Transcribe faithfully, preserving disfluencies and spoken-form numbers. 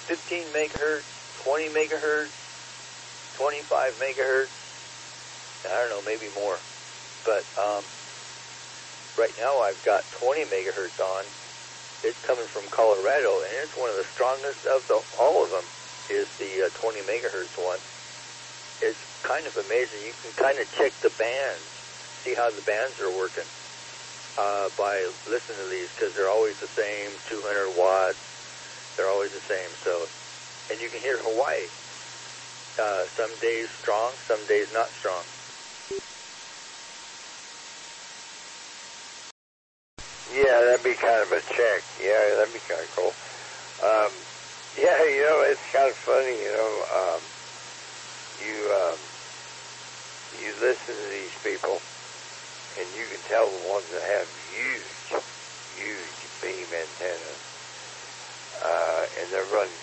fifteen megahertz, twenty megahertz, twenty-five megahertz. I don't know, maybe more. But um, right now I've got twenty megahertz on. It's coming from Colorado, and it's one of the strongest of the, all of them is the uh, twenty megahertz one. It's kind of amazing. You can kind of check the bands, see how the bands are working uh, by listening to these, because they're always the same, two hundred watts. They're always the same. So, and you can hear Hawaii. Uh, some days strong, some days not strong. Yeah, that'd be kind of a check. Yeah, that'd be kind of cool. Um, yeah, you know, it's kind of funny, you know, um, you, um, you listen to these people, and you can tell the ones that have huge, huge beam antennas, uh, and they're running